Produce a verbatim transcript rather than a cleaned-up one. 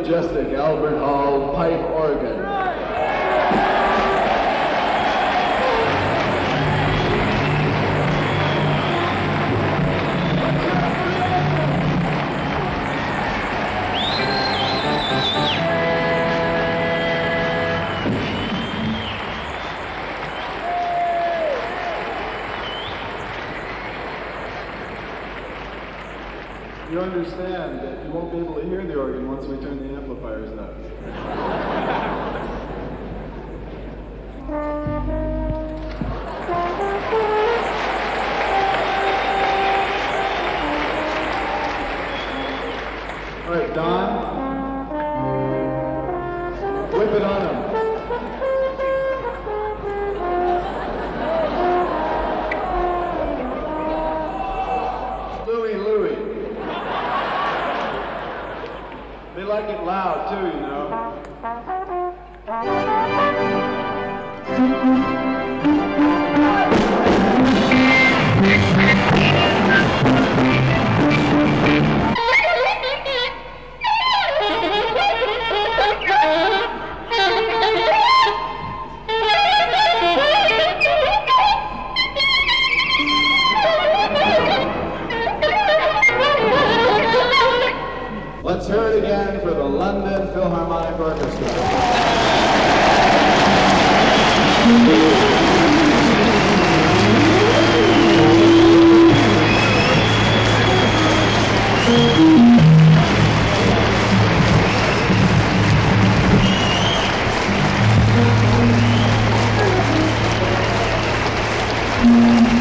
majestic Albert Hall pipe organ. You understand that you won't be able to hear the organ once we turn the amplifiers up. All right, Don, whip it on him. Louie, Louie. They like it loud too, you know. Let's hear it again for the London Philharmonic Orchestra. Mm-hmm.